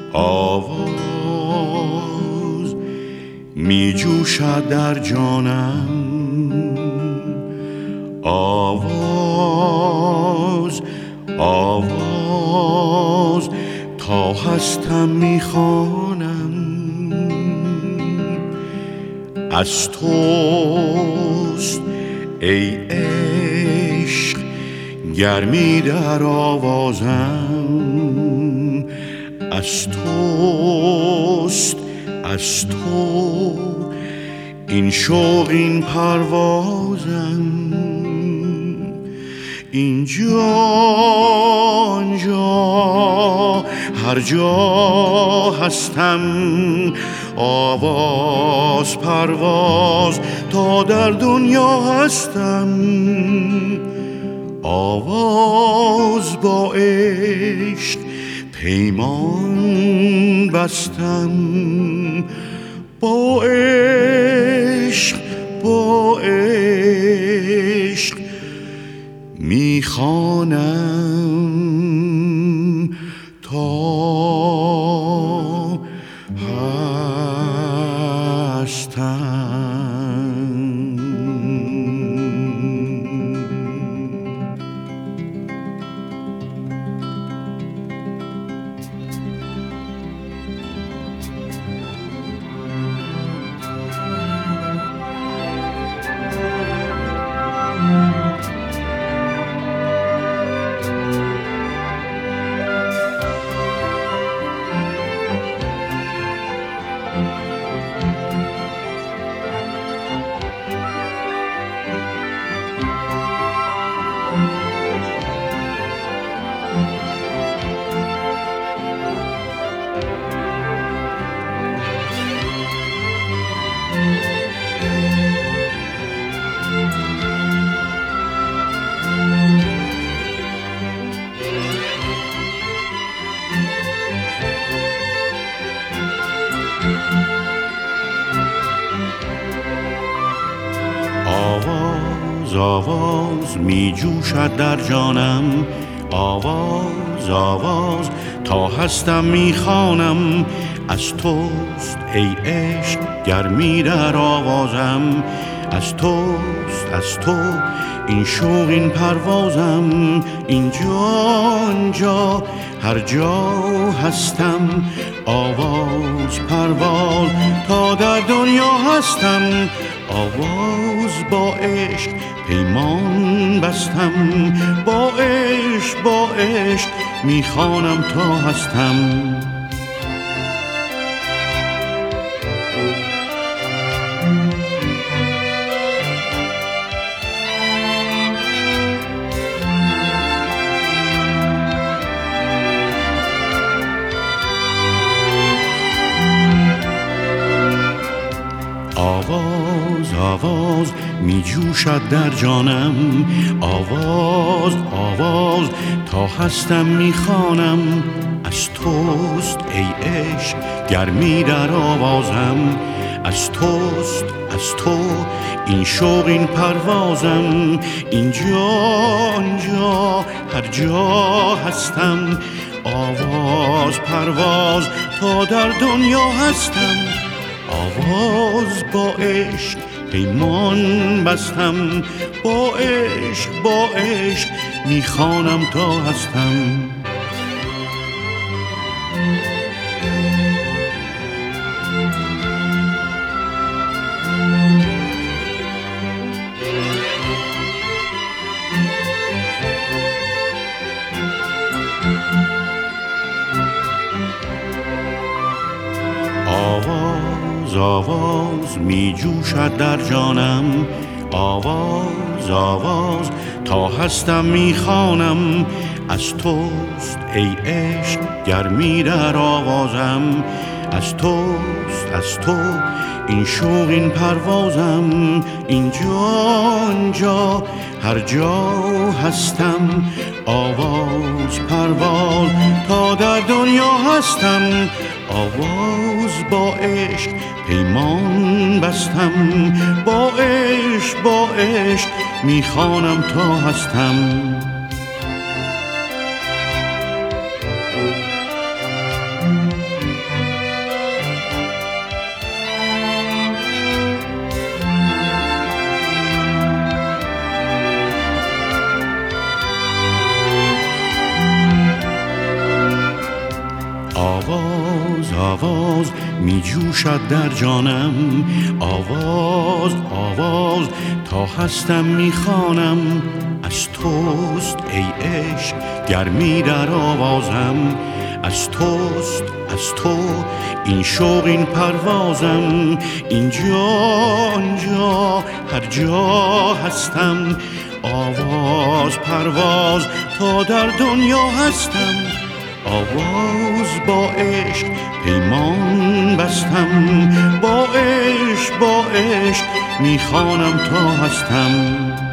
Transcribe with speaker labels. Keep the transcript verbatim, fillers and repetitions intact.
Speaker 1: آواز می جوشد در جانم، آواز آواز تا هستم می خوانم. از توست ای عشق گرمی در آوازم، از توست از تو این شوق این پروازم. اینجا آنجا هر جا هستم، آواز پرواز تا در دنیا هستم. آواز با عشق پیمان بستم، با عشق با عشق میخوانم تا هستم. آواز آواز می جوشد در جانم، آواز آواز تا هستم می خوانم. از توست ای عشق گرمی در آوازم، از توست از تو این شوق این پروازم. اینجا آنجا هر جا هستم، آواز پرواز تا در دنیا هستم. آواز با عشق پیمان بستم، با عشق با عشق میخوانم تا هستم. آواز آواز می جوشد در جانم، آواز آواز تا هستم می خوانم. از توست ای عشق گرمی در آوازم، از توست از تو این شوق این پروازم. اینجا آنجا هر جا هستم، آواز پرواز تا در دنیا هستم. آواز با عشق پیمان بستم، با عشق با عشق میخوانم تا هستم. آواز آواز می جوشد در جانم، آواز آواز تا هستم می خوانم. از توست ای عشق گرمی در آوازم، از توست از تو این شوق این پروازم. اینجا آنجا هر جا هستم، آواز پرواز تا در دنیا هستم. آواز با عشق پیمان بستم، با عشق با عشق میخوانم تا هستم. آواز آواز می جوشد در جانم، آواز آواز تا هستم می خوانم. از توست ای عشق گرمی در آوازم، از توست از تو این شوق این پروازم. اینجا آنجا هر جا هستم، آواز پرواز تا در دنیا هستم. آواز با عشق پیمان بستم، با عشق با عشق میخوانم تا هستم.